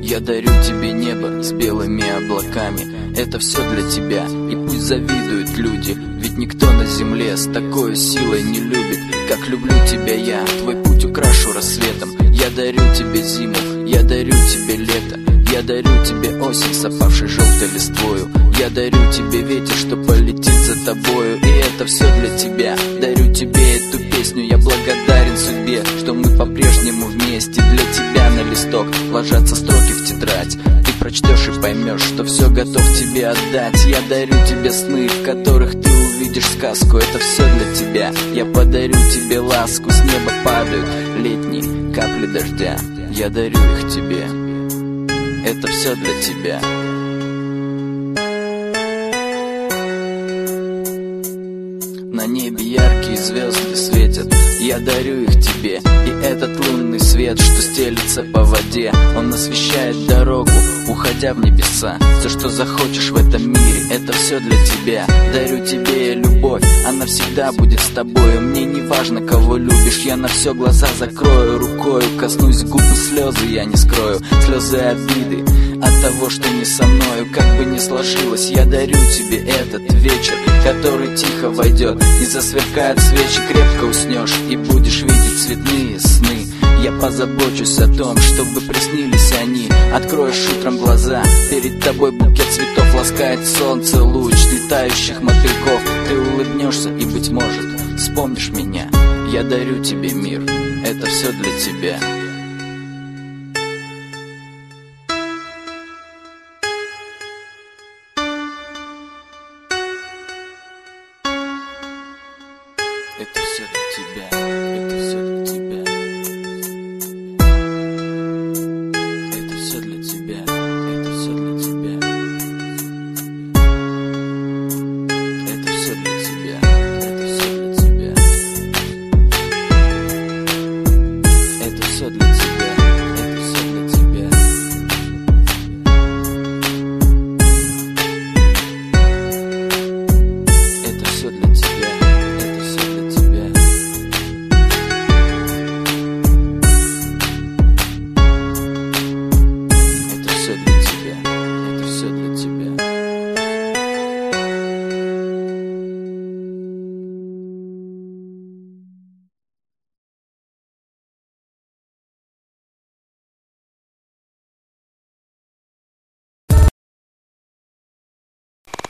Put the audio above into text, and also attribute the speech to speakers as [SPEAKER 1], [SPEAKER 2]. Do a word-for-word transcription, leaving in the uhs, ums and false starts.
[SPEAKER 1] Я дарю тебе небо с белыми облаками. Это все для тебя, и пусть завидуют люди, ведь никто на земле с такой силой не любит, как люблю тебя я. Твой путь украшу рассветом. Я дарю тебе зиму, я дарю тебе лето, я дарю тебе осень с опавшей желтой листвою. Я дарю тебе ветер, что полетит за тобою. И это все для тебя, дарю тебе эту песню. Я благодарен судьбе, что мы по-прежнему вместе. Для тебя на листок ложатся строки в тетрадь. Ты прочтешь и поймешь, что все готов тебе отдать. Я дарю тебе сны, в которых ты увидишь сказку. Это все для тебя, я подарю тебе ласку. С неба падают летние капли дождя. Я дарю их тебе, это все для тебя. На небе яркие звезды светят, я дарю их тебе. И этот лунный свет, что стелится по воде, он освещает дорогу, уходя в небеса. Все, что захочешь в этом мире, это все для тебя. Дарю тебе любовь, она всегда будет с тобою. Мне не важно, кого любишь, я на все глаза закрою. Рукою коснусь губ, и слезы я не скрою. Слезы обиды от того, что не со мною. Как бы ни сложилось, я дарю тебе этот вечер, который тихо войдет, и засверкают свечи. Крепко уснешь и будешь видеть цветные сны. Я позабочусь о том, чтобы приснились они. Откроешь утром глаза, перед тобой букет цветов. Ласкает солнце луч летающих мотыльков. Ты улыбнешься и, быть может, вспомнишь меня. Я дарю тебе мир, это все для тебя.